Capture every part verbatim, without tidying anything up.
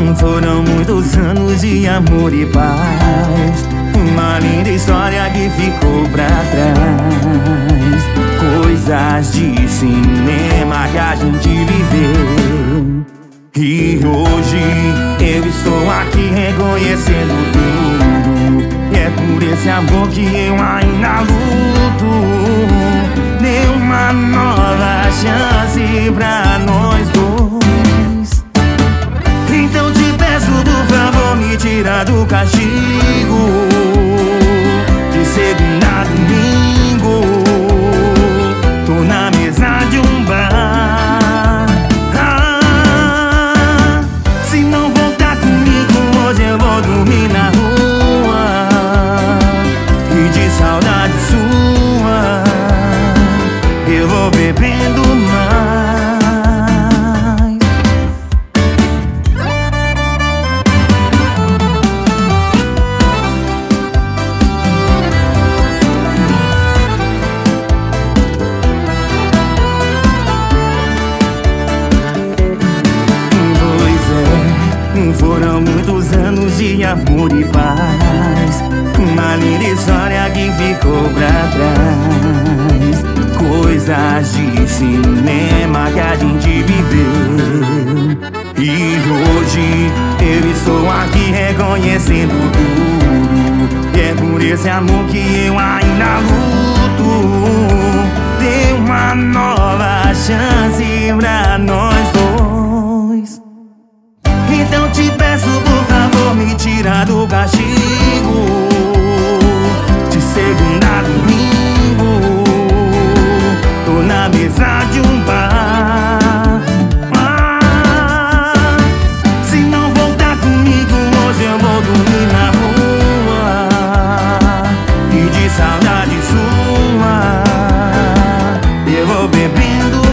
Foram muitos anos de amor e paz, uma linda história que ficou pra trás. Coisas de cinema que a gente viveu, e hoje eu estou aqui reconhecendo tudo. E é por esse amor que eu ainda luto. Dê uma nova chance pra nós dois. Então te peço, por favor, me tira do castigo. De segunda a domingo tô na mesa de um bar. Ah, se não voltar comigo hoje eu vou dormir na rua. E de saudade sua eu vou bebendo mais. Foram muitos anos de amor e paz, uma linda história que ficou pra trás. Coisas de cinema que a gente viveu, e hoje eu estou aqui reconhecendo tudo. E é por esse amor que eu ainda luto. Dê uma nova chance pra nós dois. Então te peço, por favor, me tira do castigo. De segunda a domingo tô na mesa de um bar. Ah, se não voltar comigo hoje eu vou dormir na rua. E de saudade sua eu vou bebendo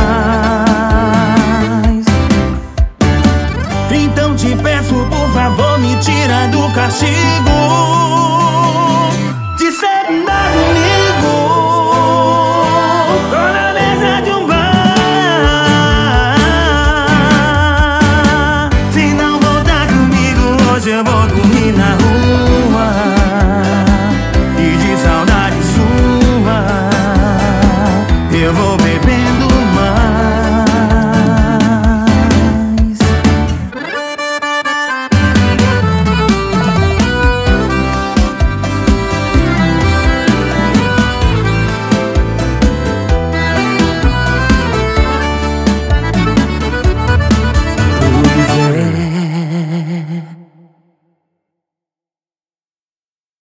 mais. Então te peço, por favor, me tira do castigo.